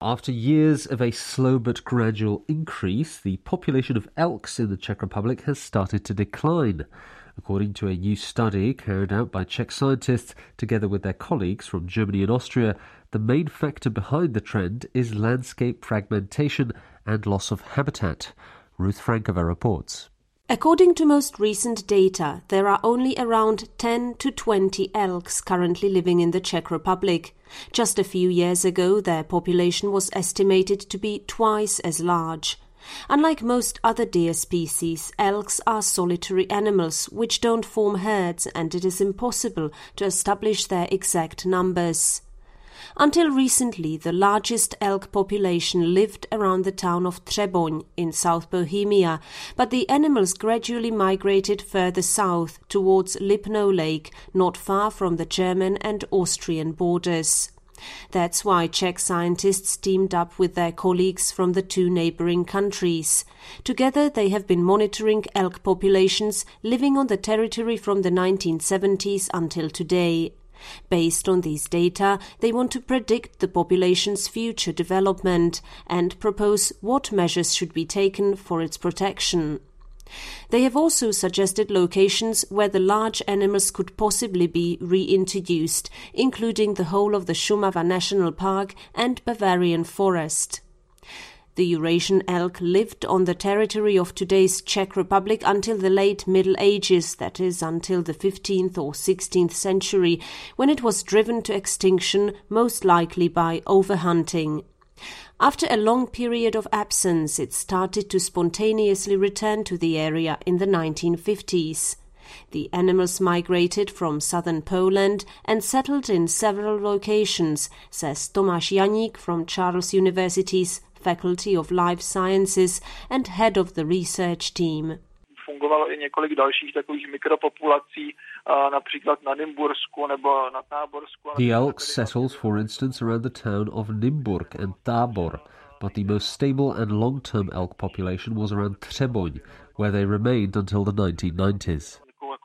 After years of a slow but gradual increase, the population of elks in the Czech Republic has started to decline. According to a new study carried out by Czech scientists together with their colleagues from Germany and Austria, the main factor behind the trend is landscape fragmentation and loss of habitat. Ruth Frankova reports. According to most recent data, there are only around 10 to 20 elks currently living in the Czech Republic. Just a few years ago, their population was estimated to be twice as large. Unlike most other deer species, elks are solitary animals which don't form herds, and it is impossible to establish their exact numbers. Until recently, the largest elk population lived around the town of Třeboň in South Bohemia, but the animals gradually migrated further south towards Lipno Lake, not far from the German and Austrian borders. That's why Czech scientists teamed up with their colleagues from the two neighbouring countries. Together they have been monitoring elk populations living on the territory from the 1970s until today. Based on these data, they want to predict the population's future development and propose what measures should be taken for its protection. They have also suggested locations where the large animals could possibly be reintroduced, including the whole of the Šumava National Park and Bavarian Forest. The Eurasian elk lived on the territory of today's Czech Republic until the late Middle Ages, that is, until the 15th or 16th century, when it was driven to extinction, most likely by overhunting. After a long period of absence, it started to spontaneously return to the area in the 1950s. The animals migrated from southern Poland and settled in several locations, says Tomáš Janík from Charles University's Faculty of Life Sciences and head of the research team. Fungovalo i několik dalších takových mikropopulací, například na Nymbursku nebo na Táborsku. The elk settled, for instance, around the town of Nymburk and Tábor, but the most stable and long-term elk population was around Třeboň, where they remained until the 1990s.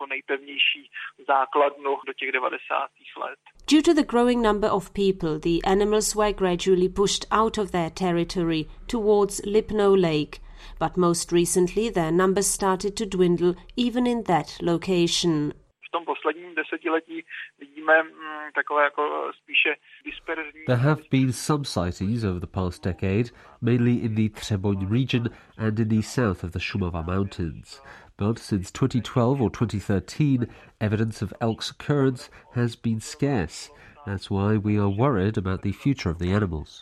Due to the growing number of people, the animals were gradually pushed out of their territory towards Lipno Lake, but most recently their numbers started to dwindle even in that location. There have been some sightings over the past decade, mainly in the Třeboň region and in the south of the Šumava Mountains. But since 2012 or 2013, evidence of elk's occurrence has been scarce. That's why we are worried about the future of the animals.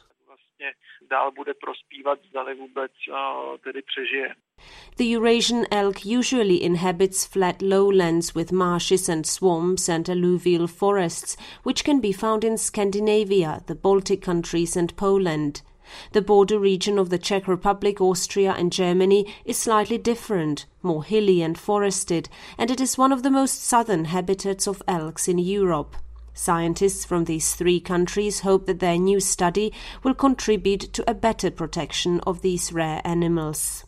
The Eurasian elk usually inhabits flat lowlands with marshes and swamps and alluvial forests, which can be found in Scandinavia, the Baltic countries and Poland. The border region of the Czech Republic, Austria and Germany is slightly different, more hilly and forested, and it is one of the most southern habitats of elks in Europe. Scientists from these three countries hope that their new study will contribute to a better protection of these rare animals.